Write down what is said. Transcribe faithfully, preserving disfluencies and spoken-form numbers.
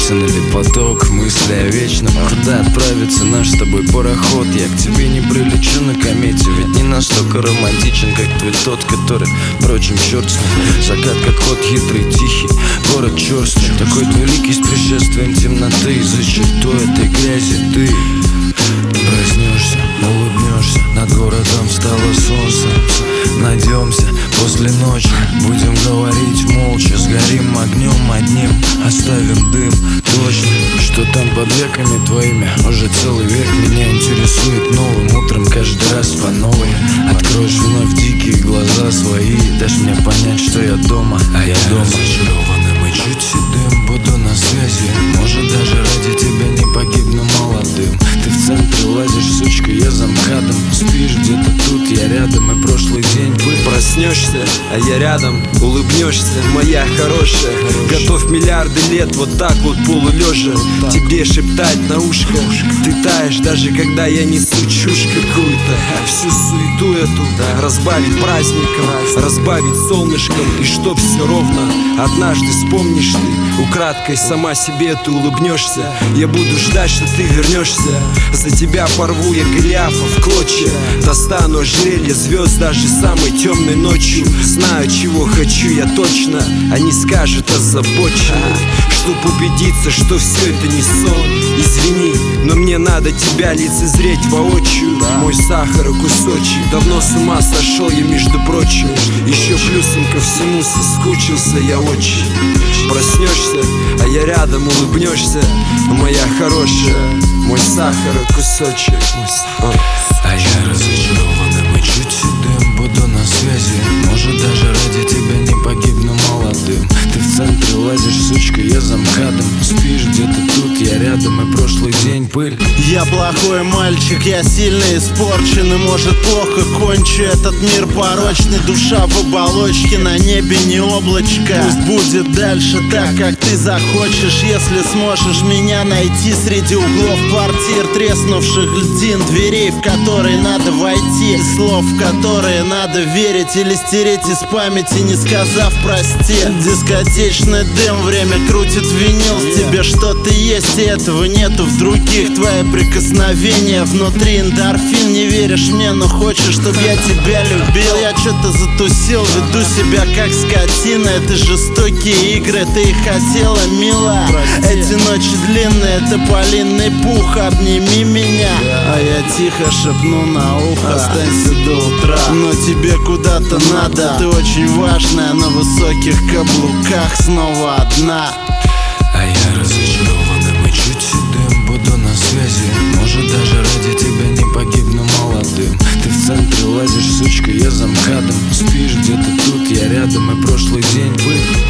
Путин или поток, мысли о вечном. Куда отправится наш с тобой пароход? Я к тебе не прилечу на комете, ведь не настолько романтичен, как твой тот, который, впрочем, черт с ним. Закат как ход хитрый, тихий, город черствый, такой двуликий с пришествием темноты. За чертой этой грязи ты проснешься, улыбнешься, над городом встало солнце. Найдемся после ночи, будем говорить молча, сгорим огнем одним, оставим дым. Точно, что там под веками твоими уже целый век меня интересует новым утром, каждый раз по новой. Откроешь вновь дикие глаза свои, дашь мне понять, что я дома, а я дома. Разочарованным и чуть седым буду на связи, может даже ради тебя не погибну молодым. Ты в центре лазишь, сучка, я за МКАДом. Спишь где-то тут, я рядом, и прошлый день был. Проснешься, а я рядом, улыбнешься, моя хорошая. Готов миллиарды лет вот так вот полулежа тебе шептать на ушко. Ты таешь, даже когда я несу чушь какую-то. Всю суету эту разбавить праздником, разбавить солнышком. И чтоб все ровно однажды вспомнишь ты, украдкой сама себе ты улыбнешься. Я буду ждать, что ты вернешься. За тебя порву я Голиафа в клочья, достану ожерелье звезд даже самой темной ночью. Знаю, чего хочу я точно, они скажут озабоченно, чтоб убедиться, что все это не сон. Извини, но мне надо тебя лицезреть воочию. Мой сахар и кусочек, давно с ума сошел я, между прочим. Еще плюсом ко всему соскучился я очень. Проснешься, а я рядом, улыбнешься, моя хорошая. Мой сахар и кусочек. А я разочарованным и чуть седым буду на связи, может даже ради тебя не погибну молодым. Ты в центре лазишь, сучка, я за МКАДом. Спишь где-то тут, я рядом, и прошлый день пыль. Я плохой мальчик, я сильно испорчен, и может плохо кончу этот мир порочный. Душа в оболочке, на небе не облачко. Пусть будет дальше так, как ты захочешь, если сможешь меня найти среди углов квартир, треснувших льдин, дверей, в которые надо войти, слов, в которые надо верить или стереть из памяти, не сказав прости. Дискотечный дым, время крутит винил. В тебе что-то есть, и этого нету в других. Твои прикосновения внутри эндорфин. Не веришь мне, но хочешь, чтоб я тебя любил. Я что-то затусил, веду себя как скотина. Это жестокие игры, ты их хотела, мила. Эти ночи длинные, это полинный пух. Обними меня, а я тихо шепну на ухо: останься до утра, но тебе куда-то надо. Ты очень важная, на высоких каблуках снова одна. А я разочарованным и чуть седым буду на связи, может даже ради тебя не погибну молодым. Ты в центре лазишь, сучка, я за МКАДом. Спишь где-то тут, я рядом, и прошлый день был.